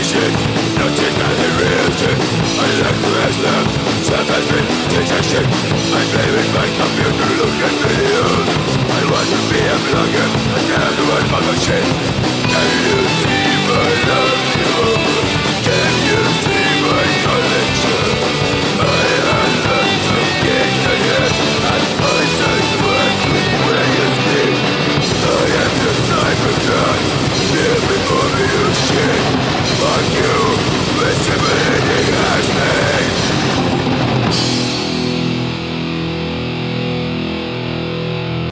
shit, nothing but the real shit. I like to ask them, some has been detection. I'm blaming my computer, look at videos. I want to be a blogger, I can't do it by my shit.